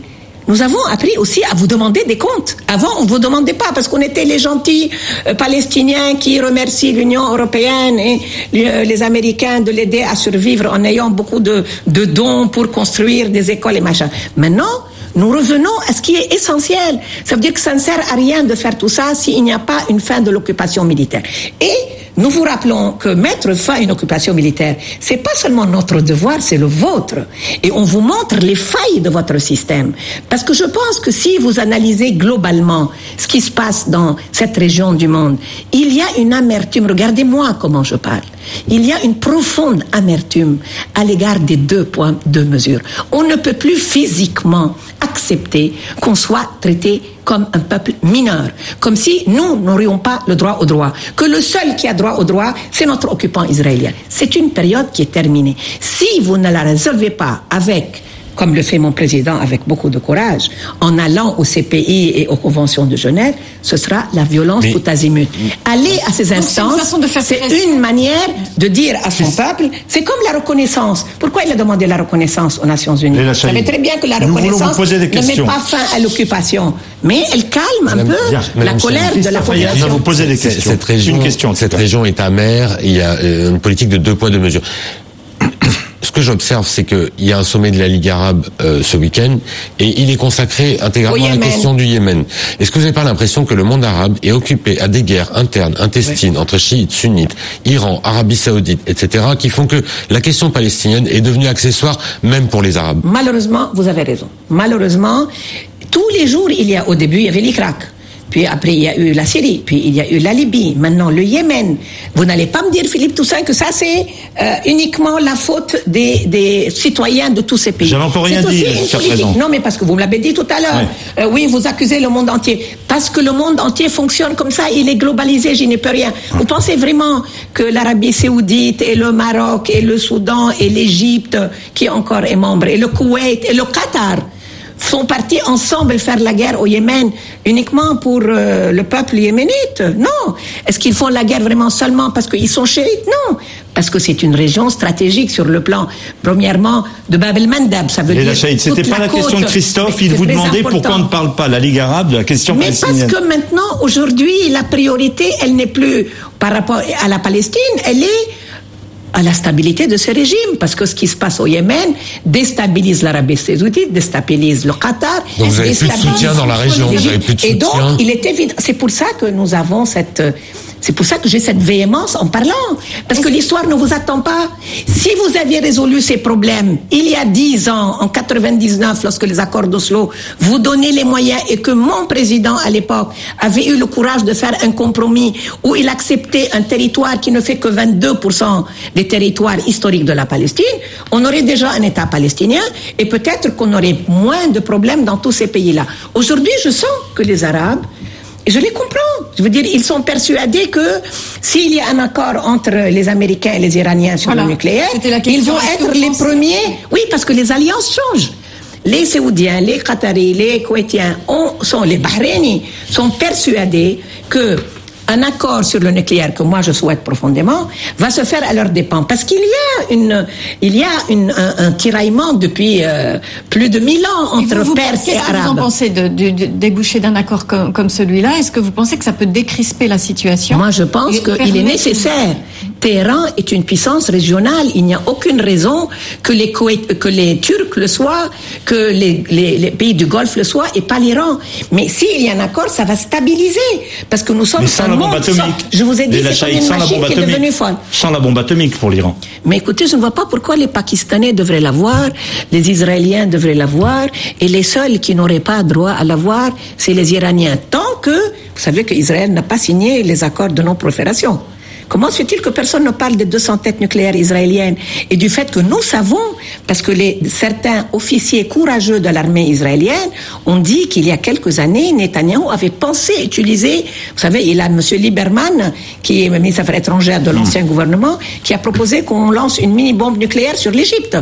nous avons appris aussi à vous demander des comptes. Avant, on ne vous demandait pas parce qu'on était les gentils euh, Palestiniens qui remercient l'Union européenne et euh, les Américains de l'aider à survivre en ayant beaucoup de, de dons pour construire des écoles et machin. Maintenant, nous revenons à ce qui est essentiel. Ça veut dire que ça ne sert à rien de faire tout ça s'il n'y a pas une fin de l'occupation militaire. Et nous vous rappelons que mettre fin à une occupation militaire, c'est pas seulement notre devoir, c'est le vôtre. Et on vous montre les failles de votre système. Parce que je pense que si vous analysez globalement ce qui se passe dans cette région du monde, il y a une amertume. Regardez-moi comment je parle. Il y a une profonde amertume à l'égard des deux points, deux mesures. On ne peut plus physiquement accepter qu'on soit traité comme un peuple mineur, comme si nous n'aurions pas le droit au droit, que le seul qui a droit au droit, c'est notre occupant israélien. C'est une période qui est terminée. Si vous ne la résolvez pas avec, comme le fait mon président avec beaucoup de courage, en allant au C P I et aux conventions de Genève, ce sera la violence Mais... tout azimut. Aller à ces instances, c'est, c'est une manière de dire à son peuple, c'est comme la reconnaissance. Pourquoi il a demandé la reconnaissance aux Nations Unies? Vous savez très bien que la reconnaissance ne met pas fin à l'occupation, mais elle calme un peu
bien,
la colère de la population.
Vous posez des questions.
Cette région,
une question,
cette région est amère, il y a une politique de deux poids, deux mesures. Ce que j'observe, c'est qu'il y a un sommet de la Ligue arabe euh, ce week-end et il est consacré intégralement à la question du Yémen. Est-ce que vous n'avez pas l'impression que le monde arabe est occupé à des guerres internes, intestines, oui. entre chiites, sunnites, Iran, Arabie Saoudite, et cetera, qui font que la question palestinienne est devenue accessoire même pour les Arabes?
Malheureusement, vous avez raison. Malheureusement, tous les jours, il y a, au début, il y avait l'Irak. Puis après, il y a eu la Syrie, puis il y a eu la Libye, maintenant le Yémen. Vous n'allez pas me dire, Philippe Toussaint, que ça, c'est euh, uniquement la faute des, des citoyens de tous ces pays.
J'avais encore rien dit jusqu'à présent.
Non, mais parce que vous me l'avez dit tout à l'heure. Ouais. Euh, oui, vous accusez le monde entier. Parce que le monde entier fonctionne comme ça, il est globalisé, je n'y peux rien. Vous pensez vraiment que l'Arabie Saoudite et le Maroc et le Soudan et l'Égypte, qui encore est membre, et le Koweït et le Qatar, sont partis ensemble faire la guerre au Yémen uniquement pour euh, le peuple yéménite? Non. Est-ce qu'ils font la guerre vraiment seulement parce qu'ils sont chiites? Non. Parce que c'est une région stratégique sur le plan, premièrement, de Bab el-Mandeb. Ça veut
Et
dire.
La Chaïd, c'était pas la, la question de Christophe. Il vous demandait important. Pourquoi on ne parle pas la Ligue arabe de la question
Mais
palestinienne.
Mais parce que maintenant, aujourd'hui, la priorité, elle n'est plus par rapport à la Palestine, elle est à la stabilité de ce régime, parce que ce qui se passe au Yémen déstabilise l'Arabie Saoudite, déstabilise le Qatar.
Donc vous avez plus de soutien dans la région, vous avez plus de soutien.
Et donc, il est évident, c'est pour ça que nous avons cette, c'est pour ça que j'ai cette véhémence en parlant, parce que l'histoire ne vous attend pas. Si vous aviez résolu ces problèmes il y a dix ans, en quatre-vingt-dix-neuf, lorsque les accords d'Oslo vous donnaient les moyens et que mon président à l'époque avait eu le courage de faire un compromis où il acceptait un territoire qui ne fait que vingt-deux pour cent des territoires historiques de la Palestine, on aurait déjà un État palestinien et peut-être qu'on aurait moins de problèmes dans tous ces pays-là. Aujourd'hui, je sens que les Arabes, et je les comprends, je veux dire, ils sont persuadés que s'il y a un accord entre les Américains et les Iraniens sur voilà. le nucléaire, ils vont être les premiers. Oui, parce que les alliances changent. Les Saoudiens, les Qataris, les Koweïtiens, ont, sont, les Bahreïnis sont persuadés que un accord sur le nucléaire que moi je souhaite profondément va se faire à leurs dépens, parce qu'il y a une, il y a une, un, un tiraillement depuis euh, plus de mille ans entre
vous, vous
Perses et Arabes.
Qu'est-ce que vous en pensez de, de, de déboucher d'un accord comme, comme celui-là? Est-ce que vous pensez que ça peut décrisper la situation?
Moi je pense qu'il est nécessaire. Téhéran est une puissance régionale. Il n'y a aucune raison que les, Koweït, que les Turcs le soient, que les, les, les pays du Golfe le soient, et pas l'Iran. Mais s'il y a un accord, ça va stabiliser, parce que nous sommes
sans la bombe atomique. Sans,
je vous ai dit, c'est comme une machine qui est devenue folle.
Sans la bombe atomique pour l'Iran.
Mais écoutez, je ne vois pas pourquoi les Pakistanais devraient l'avoir, les Israéliens devraient l'avoir, et les seuls qui n'auraient pas droit à l'avoir, c'est les Iraniens. Tant que, vous savez qu'Israël n'a pas signé les accords de non-prolifération. Comment se fait-il que personne ne parle des deux cents têtes nucléaires israéliennes et du fait que nous savons, parce que les, certains officiers courageux de l'armée israélienne ont dit qu'il y a quelques années, Netanyahou avait pensé utiliser, vous savez, il a M. Lieberman, qui est ministre des Affaires étrangères de l'ancien mmh. gouvernement, qui a proposé qu'on lance une mini-bombe nucléaire sur l'Égypte.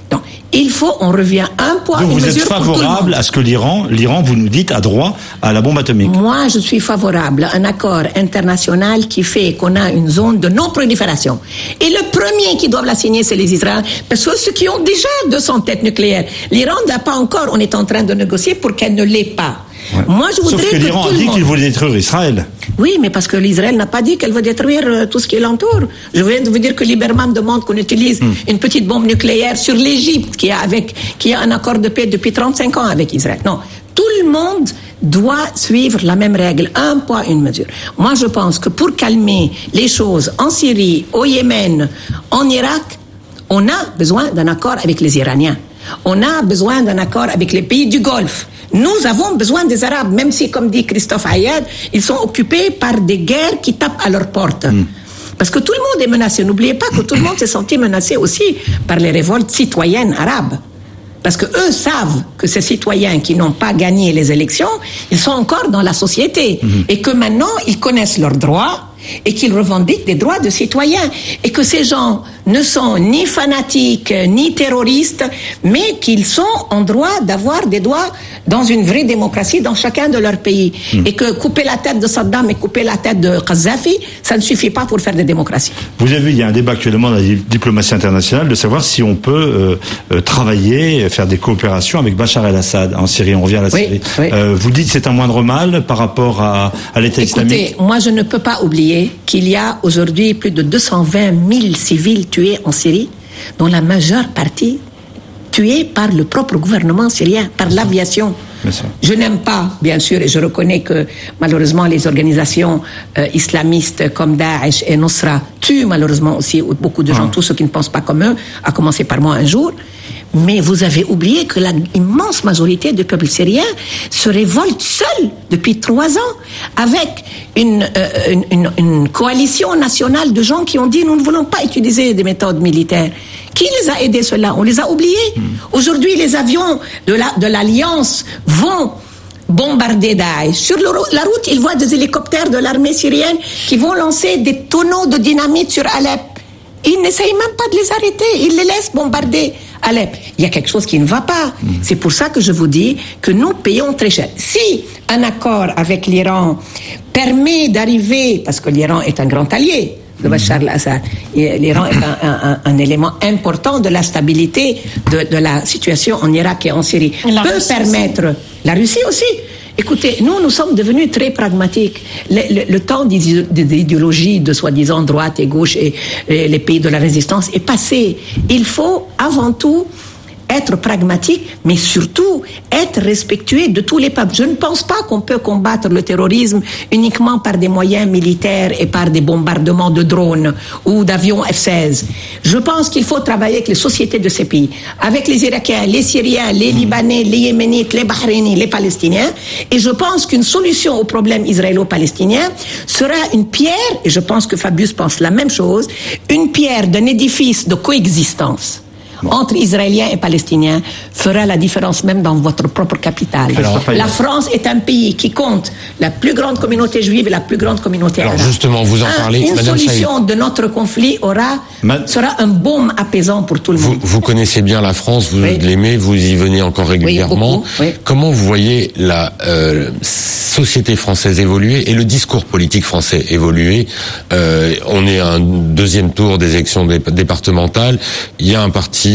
Donc, il faut, on revient un poids,
Donc
une
vous êtes
mesure pour tout le
favorable
monde.
à ce que l'Iran, l'Iran, vous nous dites, a droit à la bombe atomique.
Moi, je suis favorable à un accord international qui fait qu'on a une zone de non-prolifération. Et le premier qui doit la signer, c'est les Israéliens, parce que ceux qui ont déjà deux cents têtes nucléaires. L'Iran n'a pas encore, on est en train de négocier pour qu'elle ne l'ait pas.
Ouais.
Moi, je voudrais
Sauf que,
que
l'Iran
tout
a
le
dit
monde...
qu'il voulait détruire Israël.
Oui, mais parce que l'Israël n'a pas dit qu'elle veut détruire euh, tout ce qui l'entoure. Je viens de vous dire que Lieberman demande qu'on utilise mm. une petite bombe nucléaire sur l'Égypte, qui a avec, qui a un accord de paix depuis trente-cinq ans avec Israël. Non. Tout le monde doit suivre la même règle, un poids, une mesure. Moi, je pense que pour calmer les choses en Syrie, au Yémen, en Irak, on a besoin d'un accord avec les Iraniens. On a besoin d'un accord avec les pays du Golfe. Nous avons besoin des Arabes, même si, comme dit Christophe Ayad, ils sont occupés par des guerres qui tapent à leur porte. Mm. Parce que tout le monde est menacé. N'oubliez pas que tout le monde s'est senti menacé aussi par les révoltes citoyennes arabes. Parce que eux savent que ces citoyens qui n'ont pas gagné les élections, ils sont encore dans la société. Mm. Et que maintenant, ils connaissent leurs droits et qu'ils revendiquent des droits de citoyens. Et que ces gens ne sont ni fanatiques, ni terroristes, mais qu'ils sont en droit d'avoir des droits dans une vraie démocratie dans chacun de leurs pays. Mmh. Et que couper la tête de Saddam et couper la tête de Kadhafi, ça ne suffit pas pour faire des démocraties.
Vous avez vu, il y a un débat actuellement dans la diplomatie internationale de savoir si on peut euh, euh, travailler, faire des coopérations avec Bachar el-Assad en Syrie. On revient à la
oui,
Syrie.
Oui.
Euh, vous dites que c'est un moindre mal par rapport à, à l'État
Écoutez,
islamique.
Moi, je ne peux pas oublier qu'il y a aujourd'hui plus de deux cent vingt mille civils tués en Syrie, dont la majeure partie tués par le propre gouvernement syrien, par l'aviation. Je n'aime pas, bien sûr, et je reconnais que malheureusement les organisations euh, islamistes comme Daesh et Nusra tuent malheureusement aussi beaucoup de gens, ah. tous ceux qui ne pensent pas comme eux, à commencer par moi un jour. Mais vous avez oublié que la immense majorité du peuple syrien se révolte seul depuis trois ans, avec une, euh, une, une, une coalition nationale de gens qui ont dit nous ne voulons pas utiliser des méthodes militaires. Qui les a aidés, ceux-là? On les a oubliés. Mmh. Aujourd'hui, les avions de, la, de l'Alliance vont bombarder Daesh. Sur le, la route, ils voient des hélicoptères de l'armée syrienne qui vont lancer des tonneaux de dynamite sur Alep. Ils n'essayent même pas de les arrêter. Ils les laissent bombarder Alep. Il y a quelque chose qui ne va pas. Mmh. C'est pour ça que je vous dis que nous payons très cher. Si un accord avec l'Iran permet d'arriver, parce que l'Iran est un grand allié de Bachar el-Assad, l'Iran est un, un, un élément important de la stabilité de, de la situation en Irak et en Syrie, la peut Russie permettre aussi. La Russie aussi. Écoutez, nous, nous sommes devenus très pragmatiques. Le, le, le temps d'idéologie de soi-disant droite et gauche et, et les pays de la résistance est passé. Il faut avant tout être pragmatique, mais surtout être respectueux de tous les peuples. Je ne pense pas qu'on peut combattre le terrorisme uniquement par des moyens militaires et par des bombardements de drones ou d'avions F seize. Je pense qu'il faut travailler avec les sociétés de ces pays, avec les Irakiens, les Syriens, les Libanais, les Yéménites, les Bahrainis, les Palestiniens. Et je pense qu'une solution au problème israélo-palestinien sera une pierre, et je pense que Fabius pense la même chose, une pierre d'un édifice de coexistence. Bon. Entre Israéliens et Palestiniens fera la différence même dans votre propre capitale. Alors, la France est un pays qui compte la plus grande communauté juive et la plus grande communauté arabe.
Alors justement, vous en un, parlez,
Une
Madame
solution
Saïd.
de notre conflit aura, Ma... sera un baume apaisant pour tout le
vous,
monde.
Vous connaissez bien la France, vous oui. l'aimez, vous y venez encore régulièrement.
Oui, oui.
Comment vous voyez la euh, société française évoluer et le discours politique français évoluer? euh, On est à un deuxième tour des élections dé- départementales. Il y a un parti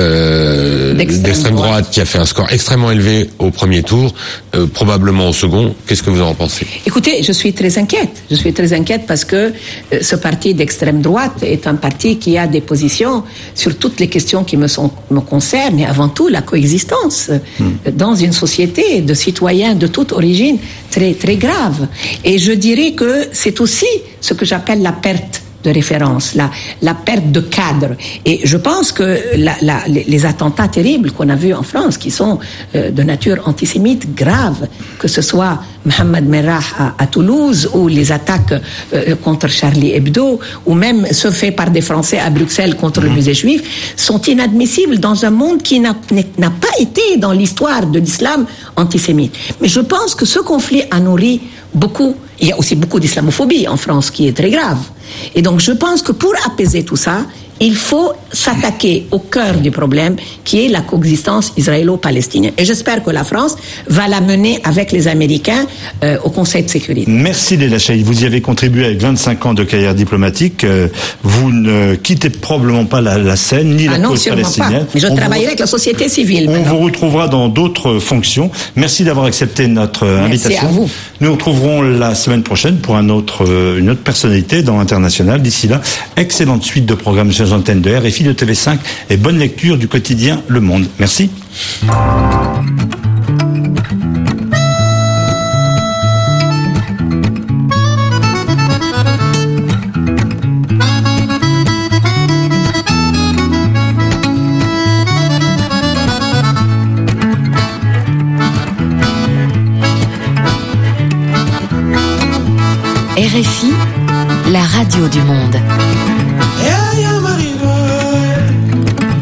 Euh, d'extrême, d'extrême droite. droite qui a fait un score extrêmement élevé au premier tour, euh, probablement au second. Qu'est-ce que vous en pensez?
Écoutez, je suis très inquiète. Je suis très inquiète parce que euh, ce parti d'extrême droite est un parti qui a des positions sur toutes les questions qui me, sont, me concernent, et avant tout la coexistence hmm. dans une société de citoyens de toute origine très, très grave. Et je dirais que c'est aussi ce que j'appelle la perte de référence, la, la perte de cadre. Et je pense que la, la, les attentats terribles qu'on a vus en France, qui sont euh, de nature antisémite grave, que ce soit Mohamed Merah à, à Toulouse, ou les attaques euh, contre Charlie Hebdo, ou même ceux faits par des Français à Bruxelles contre mmh. le musée juif, sont inadmissibles dans un monde qui n'a, n'a pas été dans l'histoire de l'islam antisémite. Mais je pense que ce conflit a nourri beaucoup. Il y a aussi beaucoup d'islamophobie en France qui est très grave. Et donc je pense que pour apaiser tout ça, il faut s'attaquer au cœur du problème, qui est la coexistence israélo-palestinienne. Et j'espère que la France va la mener avec les Américains euh, au Conseil de sécurité.
Merci Leila Chaïd. Vous y avez contribué avec vingt-cinq ans de carrière diplomatique. Euh, vous ne quittez probablement pas la, la scène, ni
ah
la
non,
cause palestinienne.
Pas. Mais je
on
travaillerai
vous...
avec la société civile.
On
maintenant.
vous retrouvera dans d'autres fonctions. Merci d'avoir accepté notre
Merci
invitation.
à vous.
Nous nous retrouverons la semaine prochaine pour un autre, euh, une autre personnalité dans International. D'ici là, excellente suite de programmes sur les antennes de R F I, de T V cinq et bonne lecture du quotidien Le Monde. Merci.
R F I, la radio du monde.